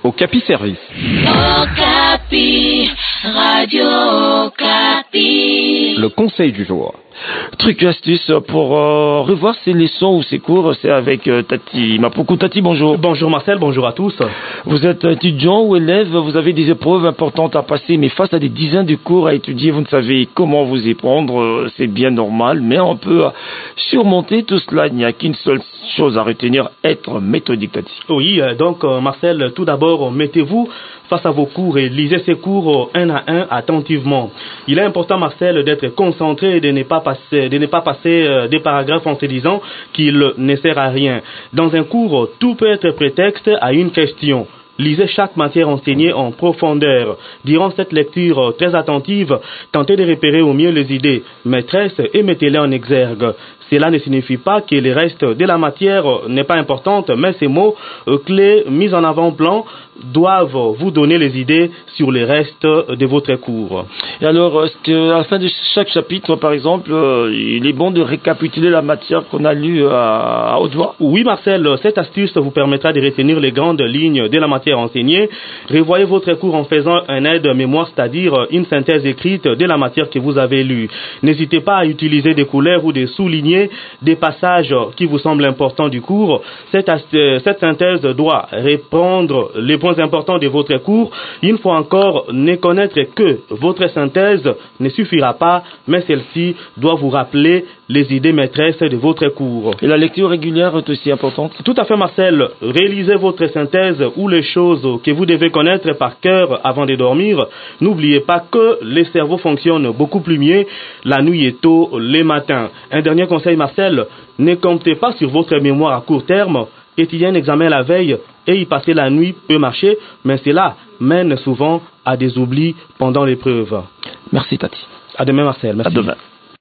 Okapi Service. Okapi, Radio Okapi. Le conseil du jour. Truc et astuce pour revoir ses leçons ou ses cours, c'est avec Tati Mapuku. Tati, bonjour. Bonjour Marcel, bonjour à tous. Vous êtes étudiant ou élève, vous avez des épreuves importantes à passer, mais face à des dizaines de cours à étudier, vous ne savez comment vous y prendre, c'est bien normal, mais on peut surmonter tout cela. Il n'y a qu'une seule chose à retenir, être méthodique, Tati. Oui, donc Marcel, tout d'abord, mettez-vous face à vos cours et lisez ces cours un à un attentivement. Il est important, Marcel, d'être concentré et de ne pas passer des paragraphes en se disant qu'il ne sert à rien. Dans un cours, tout peut être prétexte à une question. Lisez chaque matière enseignée en profondeur. Durant cette lecture très attentive, tentez de repérer au mieux les idées maîtresses et mettez-les en exergue. Cela ne signifie pas que le reste de la matière n'est pas importante, mais ces mots clés mis en avant-plan doivent vous donner les idées sur le reste de votre cours. Et alors, est-ce qu'à la fin de chaque chapitre, par exemple, il est bon de récapituler la matière qu'on a lue à haute voix? Oui, Marcel, cette astuce vous permettra de retenir les grandes lignes de la matière enseignée. Revoyez votre cours en faisant un aide-mémoire, c'est-à-dire une synthèse écrite de la matière que vous avez lue. N'hésitez pas à utiliser des couleurs ou des souligner des passages qui vous semblent importants du cours. Cette synthèse doit reprendre les points importants de votre cours. Une fois encore, ne connaître que votre synthèse ne suffira pas, mais celle-ci doit vous rappeler les idées maîtresses de votre cours. Et la lecture régulière est aussi importante? Tout à fait, Marcel. Réalisez votre synthèse ou les choses que vous devez connaître par cœur avant de dormir. N'oubliez pas que le cerveau fonctionne beaucoup plus mieux la nuit et tôt le matin. Un dernier conseil, Marcel, ne comptez pas sur votre mémoire à court terme. Étudier un examen la veille et y passer la nuit peut marcher, mais cela mène souvent à des oublis pendant l'épreuve. Merci, Tati. À demain, Marcel. Merci. À demain.